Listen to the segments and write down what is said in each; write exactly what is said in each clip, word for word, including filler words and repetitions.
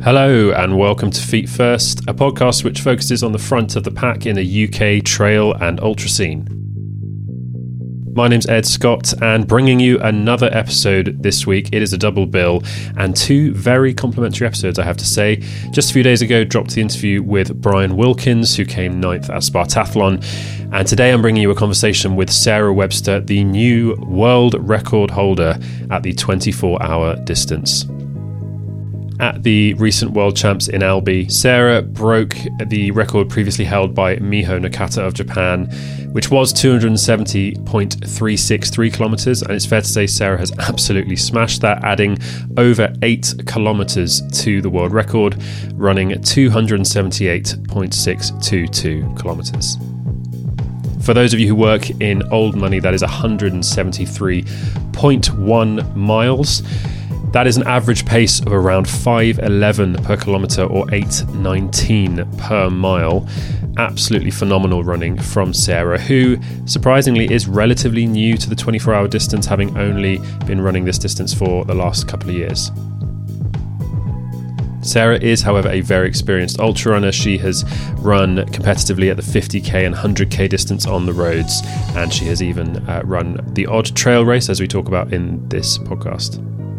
Hello and welcome to Feet First, a podcast which focuses on the front of the pack in the U K trail and ultra scene. My name's Ed Scott, and bringing you another episode this week. It is a double bill and two very complimentary episodes, I have to say. Just a few days ago, dropped the interview with Brian Wilkins, who came ninth at Spartathlon. And today I'm bringing you a conversation with Sarah Webster, the new world record holder at the twenty-four hour distance. At the recent World Champs in Albi, Sarah broke the record previously held by Miho Nakata of Japan, which was two hundred seventy point three six three kilometres, and it's fair to say Sarah has absolutely smashed that, adding over eight kilometres to the world record, running at two hundred seventy-eight point six two two kilometres. For those of you who work in old money, that is one hundred seventy-three point one miles. That is an average pace of around five eleven per kilometre or eight nineteen per mile. Absolutely phenomenal running from Sarah, who surprisingly is relatively new to the twenty-four hour distance, having only been running this distance for the last couple of years. Sarah is, however, a very experienced ultra runner. She has run competitively at the fifty k and one hundred k distance on the roads, and she has even uh, run the odd trail race, as we talk about in this podcast.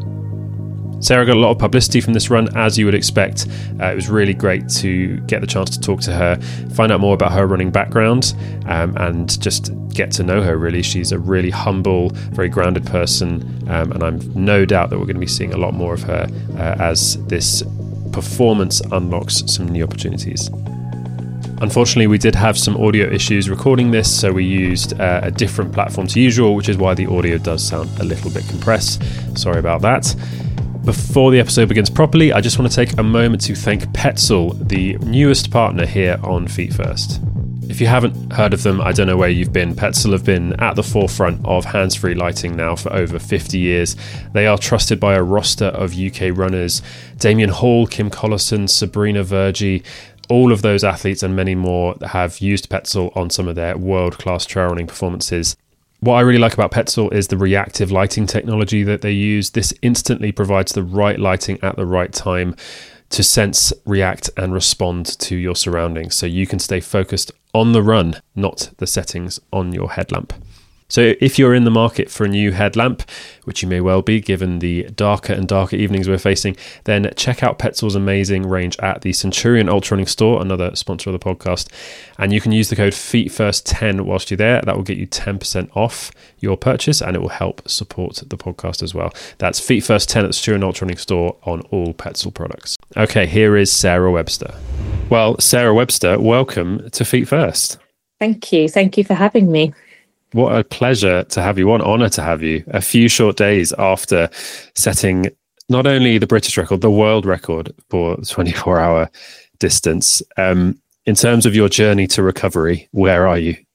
Sarah got a lot of publicity from this run, as you would expect. Uh, it was really great to get the chance to talk to her, find out more about her running background, um, and just get to know her, really. She's a really humble, very grounded person, um, and I'm no doubt that we're going to be seeing a lot more of her uh, as this performance unlocks some new opportunities. Unfortunately, we did have some audio issues recording this, so we used uh, a different platform to usual, which is why the audio does sound a little bit compressed. Sorry about that. Before the episode begins properly, I just want to take a moment to thank Petzl, the newest partner here on Feet First. If you haven't heard of them, I don't know where you've been. Petzl have been at the forefront of hands-free lighting now for over fifty years. They are trusted by a roster of U K runners. Damien Hall, Kim Collison, Sabrina Verjee, all of those athletes and many more have used Petzl on some of their world-class trail running performances. What I really like about Petzl is the reactive lighting technology that they use. This instantly provides the right lighting at the right time to sense, react, and respond to your surroundings, so you can stay focused on the run, not the settings on your headlamp. So if you're in the market for a new headlamp, which you may well be given the darker and darker evenings we're facing, then check out Petzl's amazing range at the Centurion Ultra Running Store, another sponsor of the podcast. And you can use the code feet first ten whilst you're there. That will get you ten percent off your purchase, and it will help support the podcast as well. That's feet first ten at the Centurion Ultra Running Store on all Petzl products. Okay, here is Sarah Webster. Well, Sarah Webster, welcome to Feet First. Thank you. Thank you for having me. What a pleasure to have you. What an honour to have you. A few short days after setting not only the British record, the world record for the twenty-four hour distance. Um, in terms of your journey to recovery, where are you?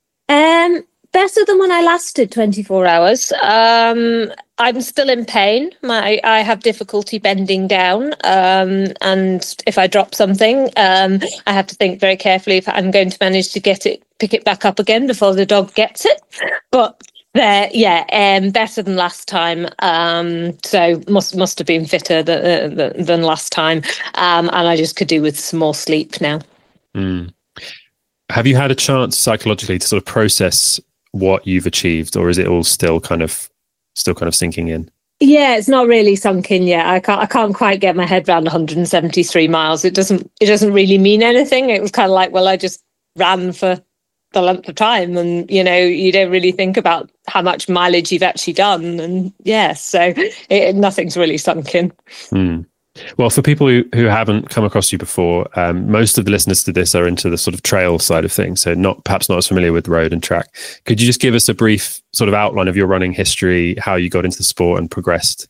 Um, better than when I last did twenty-four hours. Um, I'm still in pain. My I have difficulty bending down, um, and if I drop something, um, I have to think very carefully if I'm going to manage to get it, pick it back up again before the dog gets it. But there, yeah, um, better than last time. Um, so must must have been fitter than, than, than last time, um, and I just could do with some more sleep now. Mm. Have you had a chance psychologically to sort of process what you've achieved, or is it all still kind of still kind of sinking in? Yeah, it's not really sunk in yet. I can't I can't quite get my head around one hundred seventy-three miles. It doesn't it doesn't really mean anything. It was kind of like, well, I just ran for the length of time, and you know, you don't really think about how much mileage you've actually done, and yeah, so it, nothing's really sunk in. Hmm. Well, for people who, who haven't come across you before, um, most of the listeners to this are into the sort of trail side of things, so not perhaps not as familiar with road and track. Could you just give us a brief sort of outline of your running history, how you got into the sport and progressed?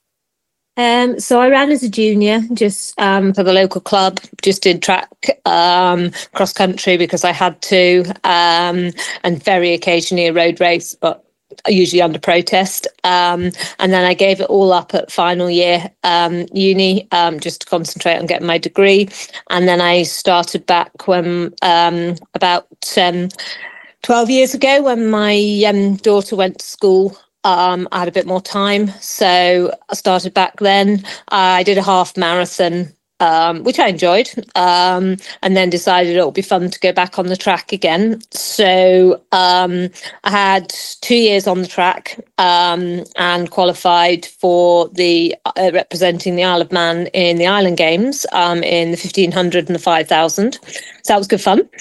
Um, so I ran as a junior, just um, for the local club, just did track, um, cross country because I had to, um, and very occasionally a road race, but usually under protest. Um, and then I gave it all up at final year um, uni, um, just to concentrate on getting my degree. And then I started back when um, about um, twelve years ago when my um, daughter went to school. Um, I had a bit more time, so I started back then. I did a half marathon um, which I enjoyed, um, and then decided it would be fun to go back on the track again. So um, I had two years on the track um, and qualified for the uh, representing the Isle of Man in the Island Games um, in the fifteen hundred and the five thousand. So that was good fun.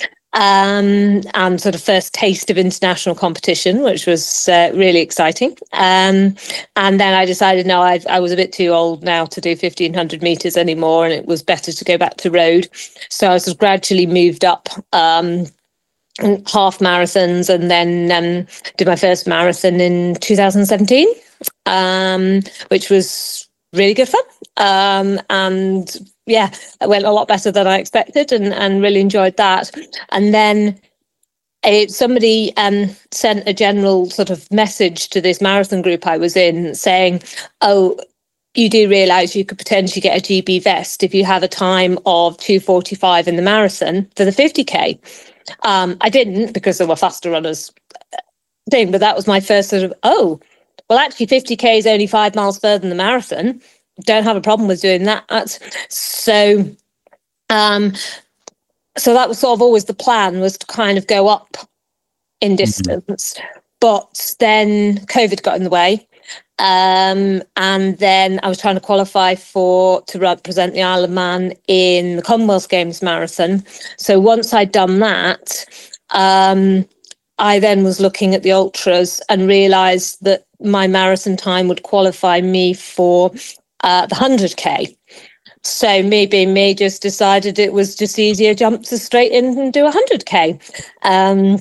Um, and sort of first taste of international competition, which was uh, really exciting. Um, and then I decided, no, I, I was a bit too old now to do fifteen hundred metres anymore, and it was better to go back to road. So I sort of gradually moved up um, half marathons, and then um, did my first marathon in two thousand seventeen, um, which was really good fun. Um, and yeah, it went a lot better than I expected, and, and really enjoyed that. And then it, somebody um, sent a general sort of message to this marathon group I was in saying, oh, you do realise you could potentially get a G B vest if you have a time of two forty-five in the marathon for the fifty K. Um, I didn't, because there were faster runners thing, but that was my first sort of, oh, well, actually fifty K is only five miles further than the marathon. Don't have a problem with doing that. So, um, so that was sort of always the plan, was to kind of go up in distance. Mm-hmm. But then COVID got in the way. Um, and then I was trying to qualify for to represent the Isle of Man in the Commonwealth Games marathon. So once I'd done that, um, I then was looking at the ultras and realised that my marathon time would qualify me for uh, the one hundred K. So me being me, just decided it was just easier jump to straight in and do one hundred K. Um,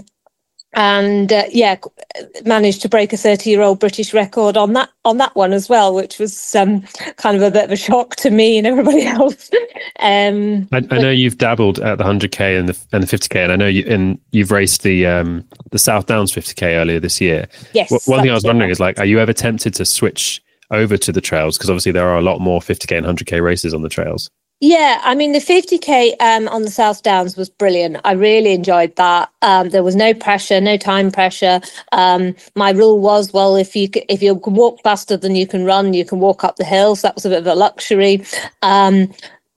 and uh, yeah, managed to break a thirty-year-old British record on that on that one as well, which was um, kind of a bit of a shock to me and everybody else. um, I, I know you've dabbled at the one hundred K and the and the fifty K, and I know you and you've raced the um, the South Downs fifty K earlier this year. Yes. Well, one thing I was wondering is, like, are you ever tempted to switch over to the trails? Because obviously there are a lot more fifty K and one hundred K races on the trails. Yeah, I mean, the fifty K um, on the South Downs was brilliant. I really enjoyed that. Um, there was no pressure, no time pressure. Um, my rule was, well, if you if you can walk faster than you can run, you can walk up the hills. That was a bit of a luxury. Um,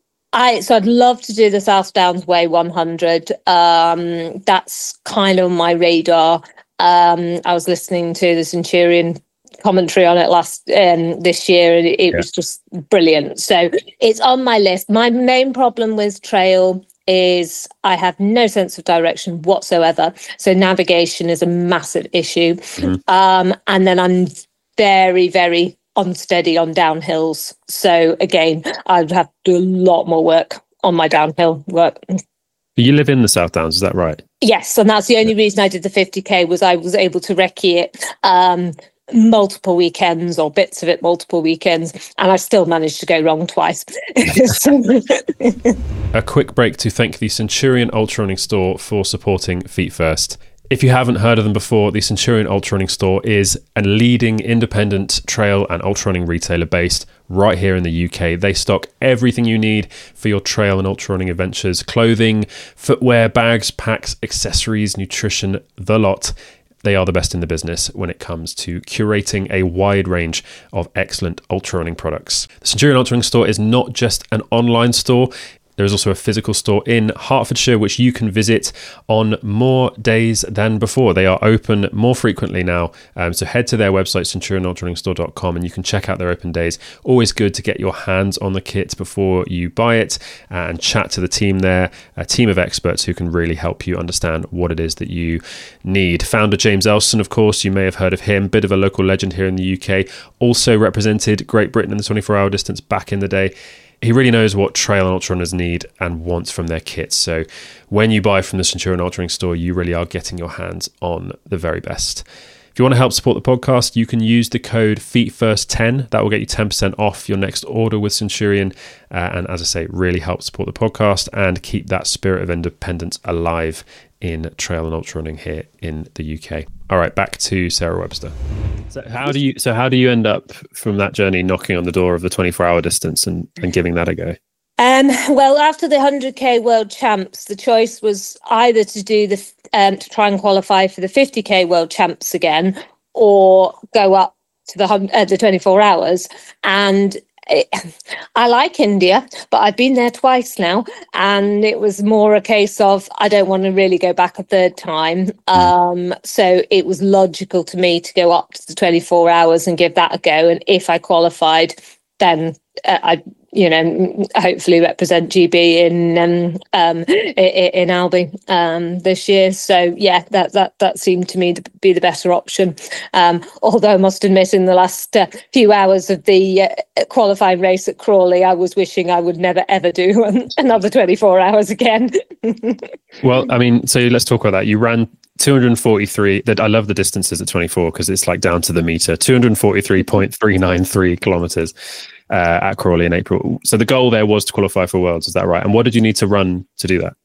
I so I'd love to do the South Downs Way one hundred. Um, that's kind of on my radar. Um, I was listening to the Centurion commentary on it last um, this year, and it, it yeah. was just brilliant. So it's on my list. My main problem with trail is I have no sense of direction whatsoever. So navigation is a massive issue. Mm-hmm. Um, and then I'm very, very unsteady on downhills. So again, I'd have to do a lot more work on my downhill work. You live in the South Downs, is that right? Yes, and that's the only reason I did the fifty K, was I was able to recce it um, multiple weekends, or bits of it multiple weekends, and I still managed to go wrong twice. A quick break to thank the Centurion Ultra Running Store for supporting Feet First. If you haven't heard of them before, the Centurion Ultra Running Store is a leading independent trail and ultra running retailer based right here in the U K. They stock everything you need for your trail and ultra running adventures: clothing, footwear, bags, packs, accessories, nutrition, the lot. They are the best in the business when it comes to curating a wide range of excellent ultra running products. The Centurion Ultra Running Store is not just an online store. There is also a physical store in Hertfordshire, which you can visit on more days than before. They are open more frequently now. Um, so head to their website, centurion ultra running store dot com, and you can check out their open days. Always good to get your hands on the kit before you buy it and chat to the team there, a team of experts who can really help you understand what it is that you need. Founder James Elson, of course, you may have heard of him, bit of a local legend here in the U K, also represented Great Britain in the twenty-four hour distance back in the day. He really knows what trail and ultra runners need and want from their kits. So when you buy from the Centurion Ultra Running Store, you really are getting your hands on the very best. If you want to help support the podcast, you can use the code feet first ten. That will get you ten percent off your next order with Centurion. Uh, and as I say, really help support the podcast and keep that spirit of independence alive in trail and ultra running here in the U K. All right, back to Sarah Webster. So how do you so how do you end up from that journey knocking on the door of the twenty-four hour distance and, and giving that a go? Um, well, after the one hundred K World Champs, the choice was either to do the um, to try and qualify for the fifty K World Champs again, or go up to the uh, the twenty-four hours. And it, I like India, but I've been there twice now, and it was more a case of I don't want to really go back a third time. Um, so it was logical to me to go up to the twenty-four hours and give that a go. And if I qualified, then uh, I, you know, hopefully represent G B in um, um, in, in Albi um, this year. So yeah, that that that seemed to me to be the better option. Um, although I must admit, in the last uh, few hours of the uh, qualifying race at Crawley, I was wishing I would never ever do another twenty-four hours again. Well, I mean, so let's talk about that. You ran two hundred forty-three. That I love the distances at twenty-four because it's like down to the meter. two hundred forty-three point three nine three kilometers. Uh, at Crawley in April. So the goal there was to qualify for Worlds, is that right? And what did you need to run to do that?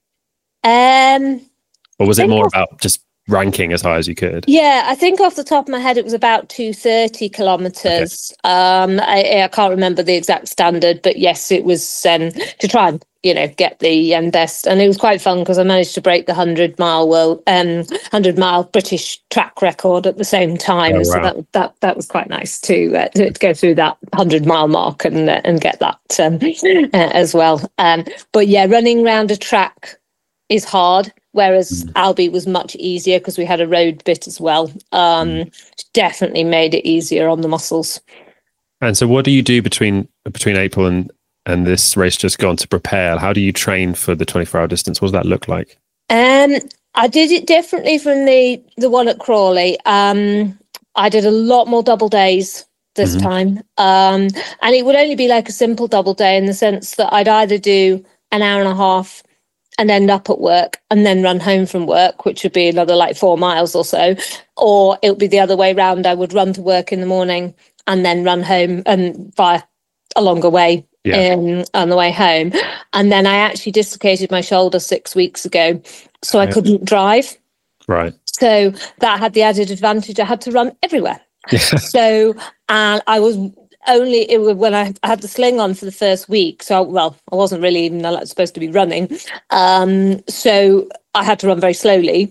Um, or was it more about just ranking as high as you could? Yeah, I think off the top of my head, it was about two hundred thirty kilometres. Okay. Um, I, I can't remember the exact standard, but yes, it was um, to try and, you know, get the um, best. And it was quite fun because I managed to break the one hundred mile world, um, one hundred mile British track record at the same time. Oh, wow. So that, that that was quite nice to, uh, to, to go through that one hundred mile mark and uh, and get that um, uh, as well. Um, but yeah, running around a track is hard. Whereas mm. Albi was much easier because we had a road bit as well. Um, mm. Definitely made it easier on the muscles. And so what do you do between between April and, and this race just gone to prepare? How do you train for the twenty-four hour distance? What does that look like? Um, I did it differently from the, the one at Crawley. Um, I did a lot more double days this mm-hmm. time. Um, and it would only be like a simple double day in the sense that I'd either do an hour and a half and end up at work and then run home from work, which would be another like four miles or so. Or it would be the other way round. I would run to work in the morning and then run home and via a longer way yeah. in, on the way home. And then I actually dislocated my shoulder six weeks ago, so I couldn't drive. Right. So that had the added advantage. I had to run everywhere. Yeah. So, and I was only it was when I had the sling on for the first week. So, well, I wasn't really even supposed to be running. Um, so I had to run very slowly,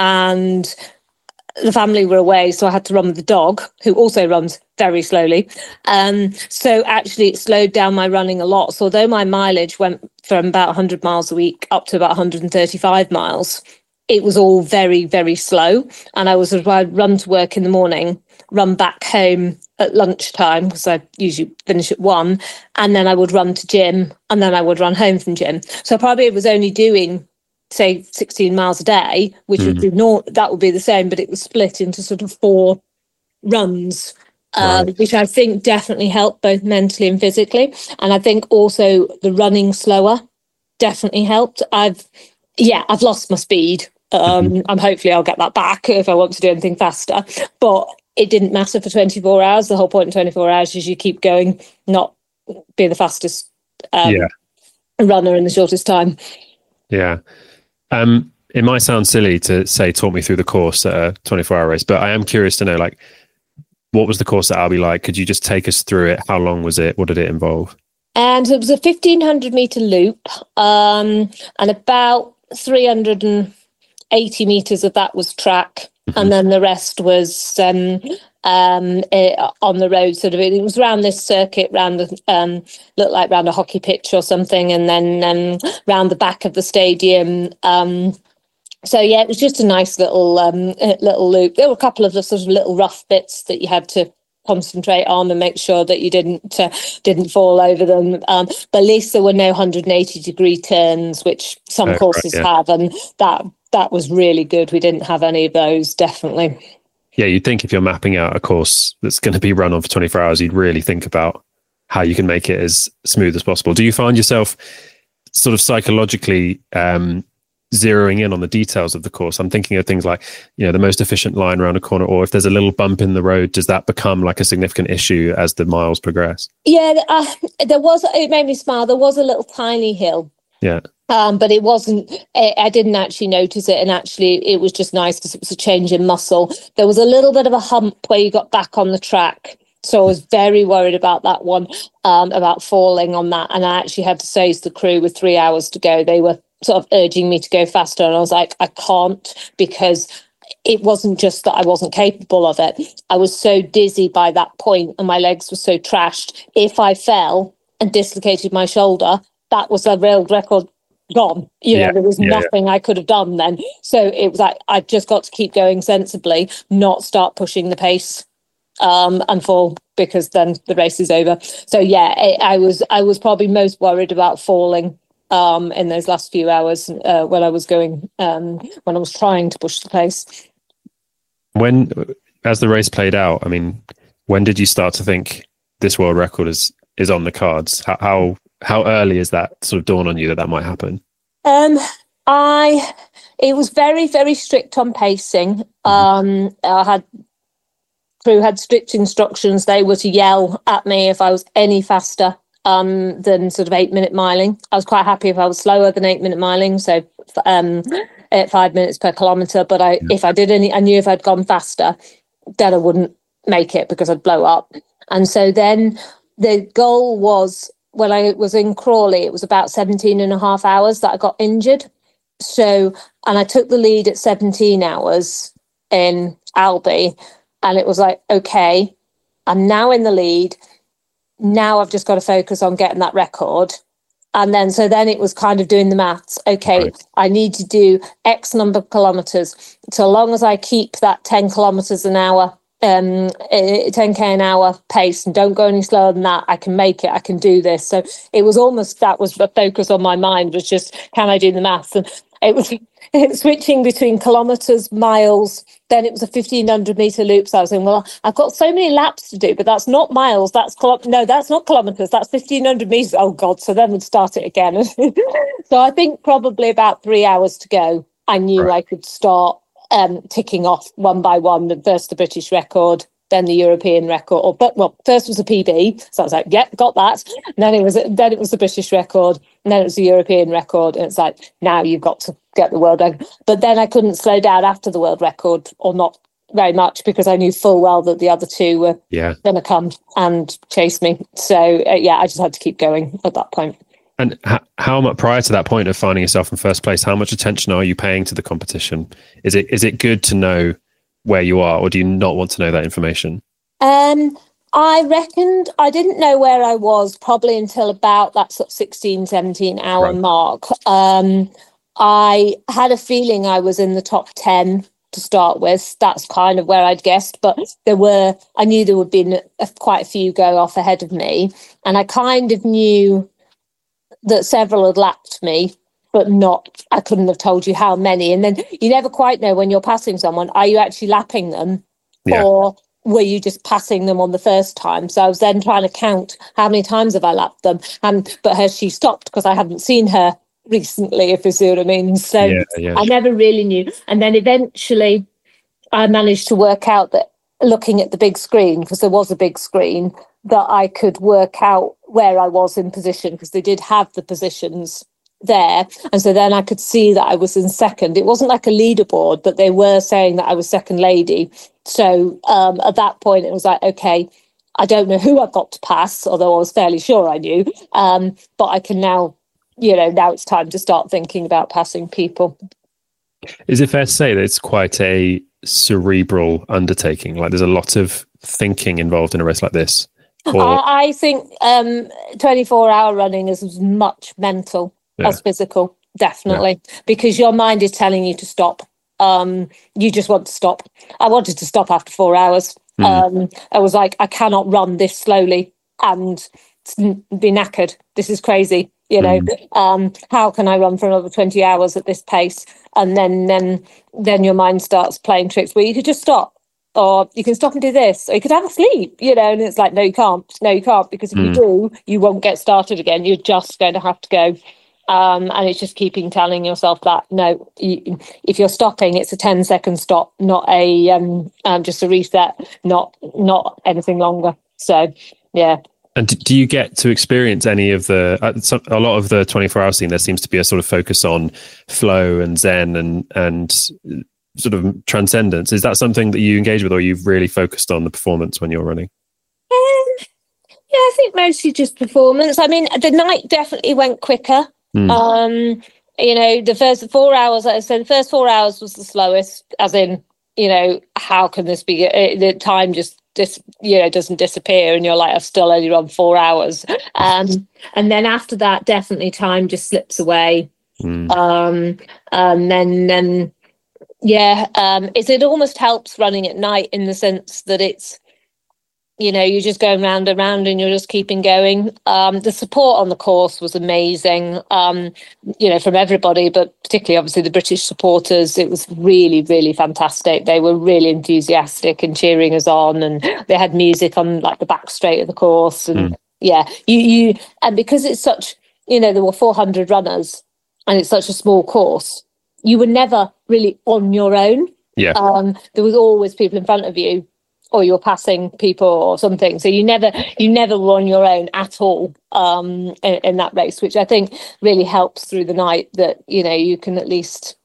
and the family were away. So I had to run with the dog, who also runs very slowly. Um, so actually it slowed down my running a lot. So although my mileage went from about one hundred miles a week up to about one hundred thirty-five miles, it was all very, very slow. And I was, I'd run to work in the morning, run back home at lunchtime, because I usually finish at one, and then I would run to gym, and then I would run home from gym. So I probably was only doing, say, sixteen miles a day, which mm. would be not, that would be the same, but it was split into sort of four runs, um, right. which I think definitely helped both mentally and physically. And I think also the running slower definitely helped. I've, yeah, I've lost my speed. Um, mm-hmm. I'm hopefully I'll get that back if I want to do anything faster. But it didn't matter for twenty-four hours. The whole point in twenty-four hours is you keep going, not be the fastest um, yeah. runner in the shortest time. Yeah. Um, it might sound silly to say, talk me through the course at a twenty-four hour race, but I am curious to know, like, what was the course at Albi like? Could you just take us through it? How long was it? What did it involve? And it was a fifteen hundred meter loop, um, and about three hundred eighty meters of that was track. Mm-hmm. And then the rest was um, um, it, on the road. Sort of, it was around this circuit, round the um, looked like round a hockey pitch or something, and then um, round the back of the stadium. Um, so yeah, it was just a nice little um, little loop. There were a couple of the sort of little rough bits that you had to concentrate on and make sure that you didn't uh, didn't fall over them. Um, but at least there were no one hundred eighty degree turns, which some oh, courses right, yeah. have, and that. That was really good. We didn't have any of those, definitely. Yeah, you'd think if you're mapping out a course that's going to be run on for twenty-four hours, you'd really think about how you can make it as smooth as possible. Do you find yourself sort of psychologically um, zeroing in on the details of the course? I'm thinking of things like, you know, the most efficient line around a corner, or if there's a little bump in the road, does that become like a significant issue as the miles progress? Yeah, uh, there was, it made me smile. There was a little tiny hill. Yeah. Um, but it wasn't, I, I didn't actually notice it. And actually, it was just nice because it was a change in muscle. There was a little bit of a hump where you got back on the track. So I was very worried about that one, um, about falling on that. And I actually had to say to the crew with three hours to go, they were sort of urging me to go faster. And I was like, I can't, because it wasn't just that I wasn't capable of it. I was so dizzy by that point and my legs were so trashed. If I fell and dislocated my shoulder, that was a world record gone. You know, Yeah, there was yeah, nothing I could have done then. So it was like, I've just got to keep going sensibly, not start pushing the pace um, and fall, because then the race is over. So yeah, it, I was I was probably most worried about falling um, in those last few hours uh, when I was going, um, when I was trying to push the pace. When, as the race played out, I mean, when did you start to think this world record is is on the cards? How how, how early is that sort of dawn on you that that might happen? Um, I it was very very strict on pacing. Um, I had crew had strict instructions. They were to yell at me if I was any faster um than sort of eight minute miling. I was quite happy if I was slower than eight minute miling. So um. at five minutes per kilometre, but I, if I did any, I knew if I'd gone faster, then I wouldn't make it because I'd blow up. And so then the goal was, when I was in Crawley, it was about seventeen and a half hours that I got injured. So, and I took the lead at seventeen hours in Albi, and it was like, okay, I'm now in the lead. Now I've just got to focus on getting that record. And then, so then it was kind of doing the maths. Okay, right. I need to do X number of kilometres. So long as I keep that ten kilometres an hour, um, ten K an hour pace and don't go any slower than that, I can make it, I can do this. So it was almost, that was the focus on my mind, was just, can I do the maths? And it was switching between kilometres, miles, then it was a fifteen hundred metre loop. So I was saying, well, I've got so many laps to do, but that's not miles, that's kilo- no, that's not kilometres, that's fifteen hundred metres. Oh God, so then we'd start it again. So I think probably about three hours to go, I knew right. I could start um, ticking off one by one, the first the British record, then the European record, or but well, first was a P B, so I was like, yep, yeah, got that. And then it was then it was the British record, and then it was the European record, and it's like, now you've got to get the world record. But then I couldn't slow down after the world record, or not very much, because I knew full well that the other two were yeah. going to come and chase me. So uh, yeah, I just had to keep going at that point. And how, how much prior to that point of finding yourself in first place, how much attention are you paying to the competition? Is it is it good to know where you are, or do you not want to know that information? Um, I reckoned I didn't know where I was probably until about that sort of sixteen, seventeen hour right. mark. Um, I had a feeling I was in the top ten to start with. That's kind of where I'd guessed, but there were, I knew there would be a, quite a few go off ahead of me. And I kind of knew that several had lapped me, but not, I couldn't have told you how many. And then you never quite know when you're passing someone, are you actually lapping them? Yeah. Or were you just passing them on the first time? So I was then trying to count how many times have I lapped them. Um, but has she stopped? Because I hadn't seen her recently, if you see what I mean. So yeah, yeah. I never really knew. And then eventually I managed to work out that, looking at the big screen, because there was a big screen, that I could work out where I was in position, because they did have the positions there. And so then I could see that I was in second. It wasn't like a leaderboard, but they were saying that I was second lady. So um, at that point, it was like, okay, I don't know who I've got to pass, although I was fairly sure I knew. Um, but I can now, you know, now it's time to start thinking about passing people. Is it fair to say that it's quite a cerebral undertaking? Like, there's a lot of thinking involved in a race like this? Or... I, I think um, twenty-four hour running is as much mental yeah. as physical, definitely, yeah. because your mind is telling you to stop. Um, you just want to stop. I wanted to stop after four hours. Mm. Um, I was like, I cannot run this slowly and be knackered. This is crazy. You know, mm. um, how can I run for another twenty hours at this pace? And then, then, then your mind starts playing tricks where you could just stop, or you can stop and do this, or you could have a sleep, you know, and it's like, no, you can't, no, you can't, because if mm. you do, you won't get started again. You're just going to have to go. Um, and it's just keeping telling yourself that, no, you, if you're stopping, it's a ten second stop, not a, um, um, just a reset, not, not anything longer. So, yeah. And do you get to experience any of the, uh, some, a lot of the twenty-four hour scene, there seems to be a sort of focus on flow and zen and, and sort of transcendence. Is that something that you engage with, or you've really focused on the performance when you're running? Um, yeah, I think mostly just performance. I mean, the night definitely went quicker. Mm. Um, you know, the first four hours, like I said, the first four hours was the slowest, as in you know, how can this be? Uh, the time just dis, you know, doesn't disappear, and you're like, I've still only run four hours. Um, and then after that, definitely time just slips away. Mm. Um, and then, then, yeah, um, it's, it almost helps running at night in the sense that it's, you know, you're just going round and round and you're just keeping going. Um, the support on the course was amazing, um, you know, from everybody, but particularly obviously the British supporters. It was really, really fantastic. They were really enthusiastic and cheering us on, and they had music on like the back straight of the course. And mm. yeah, you, you, and because it's such, you know, there were four hundred runners and it's such a small course, you were never really on your own. Yeah. Um, there was always people in front of you, or you're passing people or something. So you never you never were on your own at all um, in, in that race, which I think really helps through the night, that, you know, you can at least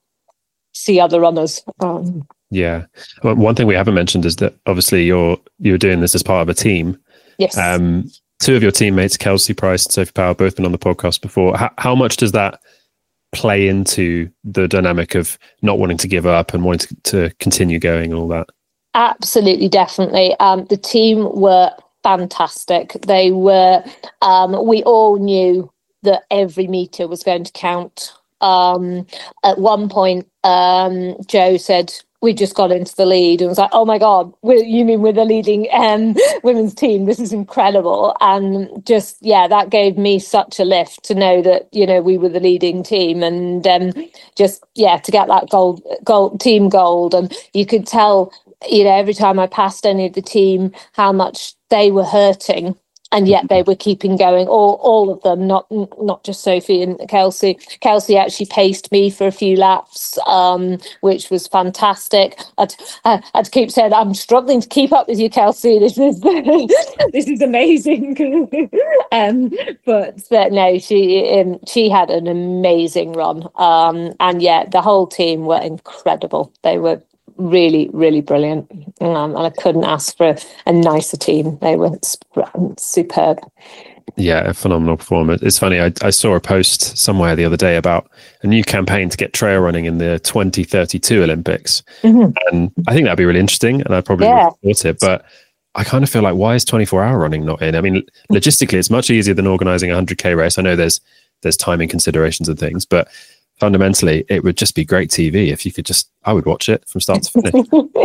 see other runners. Um, yeah. Well, one thing we haven't mentioned is that obviously you're you're doing this as part of a team. Yes. Um, two of your teammates, Kelsey Price and Sophie Power, both been on the podcast before. How, how much does that play into the dynamic of not wanting to give up and wanting to, to continue going and all that? Absolutely, definitely. Um, the team were fantastic. They were, um, we all knew that every metre was going to count. Um, at one point, um, Joe said, we just got into the lead, and was like, oh my God, we're, you mean we're the leading um, women's team? This is incredible. And just, yeah, that gave me such a lift to know that, you know, we were the leading team, and um, just, yeah, to get that gold, gold, team gold. And you could tell, you know, every time I passed any of the team, how much they were hurting, and yet they were keeping going. All, all of them, not not just Sophie and Kelsey. Kelsey actually paced me for a few laps, um, which was fantastic. I'd, I, I'd keep saying, I'm struggling to keep up with you, Kelsey. This is this is amazing. um, but, but no, she um, she had an amazing run, um, and yeah, the whole team were incredible. They were really, really brilliant, um, and I couldn't ask for a, a nicer team. They were sp- superb. Yeah, a phenomenal performance. It's funny, I, I saw a post somewhere the other day about a new campaign to get trail running in the twenty thirty-two Olympics, mm-hmm. and I think that'd be really interesting, and I'd probably yeah. support it. But I kind of feel like, why is twenty-four hour running not in? I mean, logistically, it's much easier than organising a one hundred K race. I know there's there's timing considerations and things, but fundamentally, it would just be great T V if you could just, I would watch it from start to finish.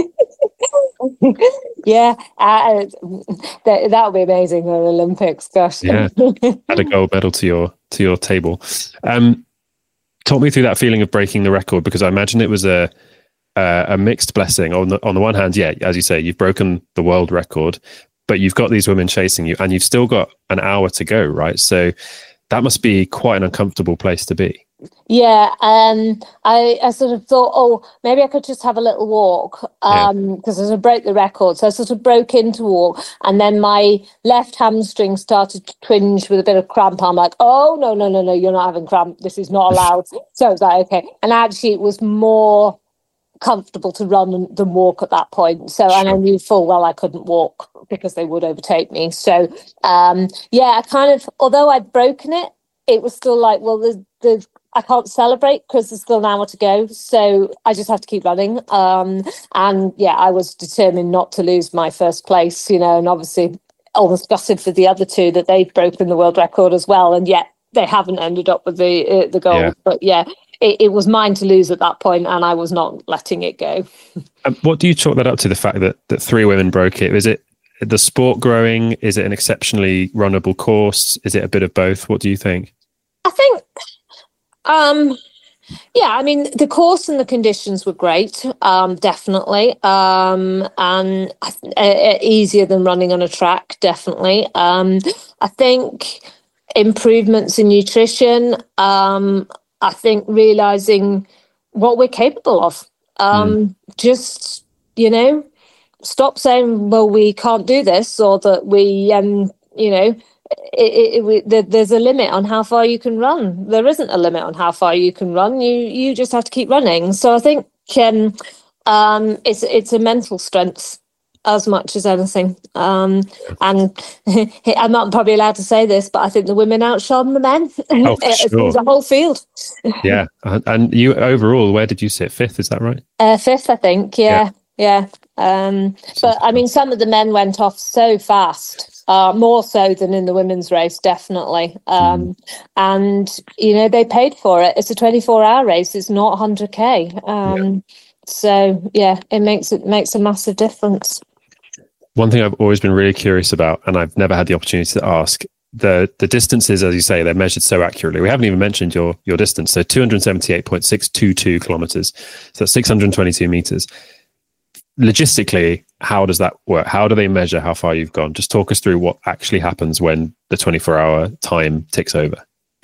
yeah, uh, that that would be amazing for the Olympics. Gosh, yeah, add a gold medal to your to your table. Um, talk me through that feeling of breaking the record, because I imagine it was a a, a mixed blessing. On the on the one hand, yeah, as you say, you've broken the world record, but you've got these women chasing you, and you've still got an hour to go, right? So that must be quite an uncomfortable place to be. Yeah, um, I, I sort of thought, oh, maybe I could just have a little walk, um, because yeah. I broke the record. So I sort of broke into walk, and then my left hamstring started to twinge with a bit of cramp. I'm like, oh, no, no, no, no, you're not having cramp. This is not allowed. So I was like, okay. And actually, it was more comfortable to run than walk at that point. So, sure. And I knew full well I couldn't walk because they would overtake me. So, um, yeah, I kind of, although I'd broken it, it was still like, well, there's, there's I can't celebrate because there's still an hour to go. So I just have to keep running. Um, and yeah, I was determined not to lose my first place, you know, and obviously almost gutted for the other two that they've broken the world record as well. And yet they haven't ended up with the uh, the gold. Yeah. But yeah, it, it was mine to lose at that point, and I was not letting it go. Um, what do you chalk that up to, the fact that, that three women broke it? Is it the sport growing? Is it an exceptionally runnable course? Is it a bit of both? What do you think? I think... Um, yeah, I mean, the course and the conditions were great, um, definitely, um, and uh, uh, easier than running on a track, definitely. Um, I think improvements in nutrition, um, I think realising what we're capable of, um, mm. just, you know, stop saying, well, we can't do this, or that we, um, you know, It, it, it, there's a limit on how far you can run. There isn't a limit on how far you can run. You you just have to keep running. So I think um, um, it's it's a mental strength as much as anything. Um, and I'm not probably allowed to say this, but I think the women outshone the men. Oh, for sure. It was a whole field. Yeah, and you overall, where did you sit? Fifth, is that right? Uh, fifth, I think. Yeah. yeah. Um, but I mean, some of the men went off so fast, uh, more so than in the women's race, definitely. Um, mm. And, you know, they paid for it. It's a twenty-four hour race. It's not one hundred K. Um, yeah. So, yeah, it makes it makes a massive difference. One thing I've always been really curious about, and I've never had the opportunity to ask, the the distances, as you say, they're measured so accurately. We haven't even mentioned your your distance. So two hundred seventy-eight point six two two kilometers. So that's six hundred twenty-two meters. Logistically, how does that work? How do they measure how far you've gone? Just talk us through what actually happens when the twenty-four hour time ticks over.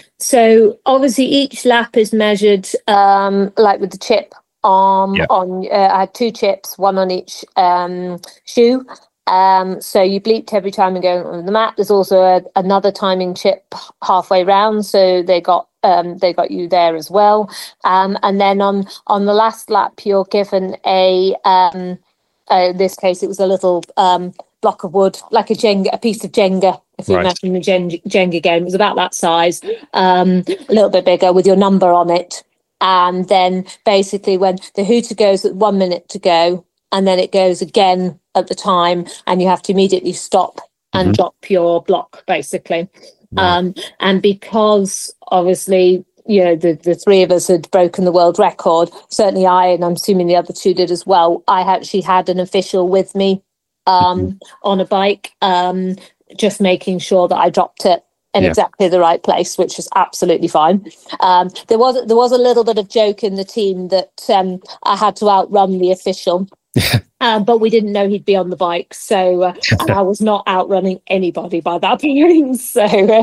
So obviously each lap is measured um, like with the chip um, yep. on. Uh, I had two chips, one on each um, shoe. Um, so you bleeped every time you go on the map. There's also a, another timing chip halfway round, so they got um, they got you there as well. Um, and then on on the last lap, you're given a um, uh, in this case it was a little um, block of wood, like a Jenga, a piece of Jenga. If you right. imagine the Jenga, Jenga game, it was about that size, um, a little bit bigger with your number on it. And then basically, when the hooter goes at one minute to go, and then it goes again at the time, and you have to immediately stop and mm-hmm. drop your block, basically. Right. Um, and because obviously, you know, the, the three of us had broken the world record, certainly I, and I'm assuming the other two did as well, I actually had an official with me um, mm-hmm. on a bike, um, just making sure that I dropped it in yeah. exactly the right place, which was absolutely fine. Um, there was there was a little bit of joke in the team that um, I had to outrun the official. um, but we didn't know he'd be on the bike, so uh, and I was not outrunning anybody by that point. So,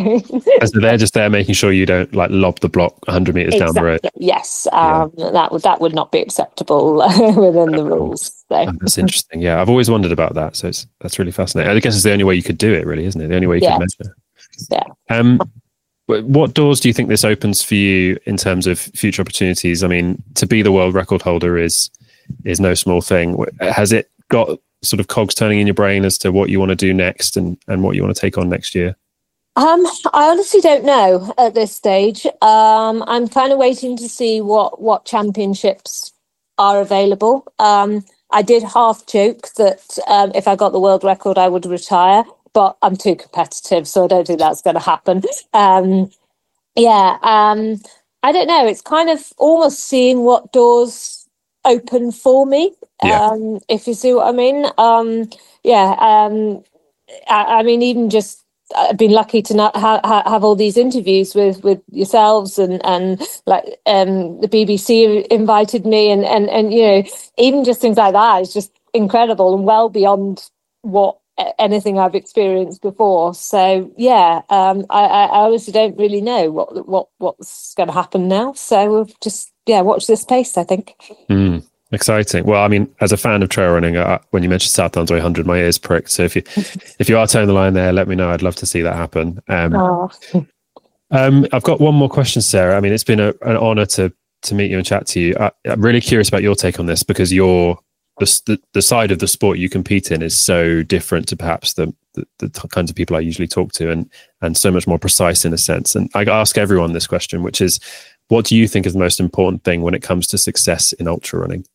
uh, so they're just there making sure you don't like lob the block one hundred meters exactly. down the road. Yes, um, yeah. that would that would not be acceptable within the rules. So. Oh, that's interesting. Yeah, I've always wondered about that. So it's that's really fascinating. I guess it's the only way you could do it, really, isn't it? The only way you yeah. could measure. Yeah. Um, what doors do you think this opens for you in terms of future opportunities? I mean, to be the world record holder is. is no small thing. Has it got sort of cogs turning in your brain as to what you want to do next and, and what you want to take on next year? Um, I honestly don't know at this stage. Um, I'm kind of waiting to see what, what championships are available. Um, I did half joke that um, if I got the world record, I would retire, but I'm too competitive, so I don't think that's going to happen. Um, yeah, um, I don't know. It's kind of almost seeing what doors open for me, yeah. um, if you see what I mean. Um, yeah, um, I, I mean, even just I've been lucky to not ha- ha- have all these interviews with, with yourselves and and like um, the B B C invited me, and, and and you know, even just things like that is just incredible and well beyond what anything I've experienced before. So yeah, um, I, I honestly don't really know what what what's going to happen now. So we'll just yeah watch this space, I think. Mm, exciting. Well, I mean, as a fan of trail running, uh, when you mentioned South Downs one hundred, my ears pricked. So if you if you are turning the line there, let me know. I'd love to see that happen. Um, oh. um, I've got one more question, Sarah. I mean, it's been a, an honour to to meet you and chat to you. I, I'm really curious about your take on this, because you're The, the side of the sport you compete in is so different to perhaps the, the, the kinds of people I usually talk to, and and so much more precise in a sense. And I ask everyone this question, which is, what do you think is the most important thing when it comes to success in ultra running?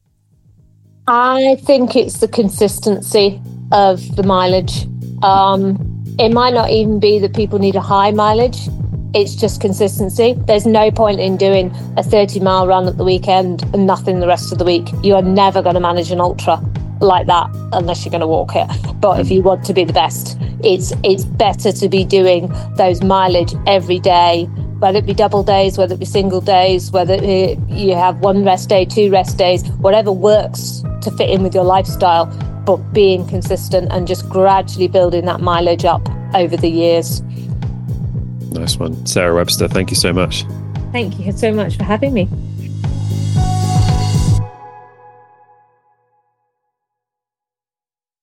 I think it's the consistency of the mileage. Um, it might not even be that people need a high mileage. It's just consistency. There's no point in doing a thirty mile run at the weekend and nothing the rest of the week. You are never going to manage an ultra like that unless you're going to walk it. But if you want to be the best, it's it's better to be doing those mileage every day, whether it be double days, whether it be single days, whether it, you have one rest day, two rest days, whatever works to fit in with your lifestyle, but being consistent and just gradually building that mileage up over the years. Nice one. Sarah Webster, thank you so much. Thank you so much for having me.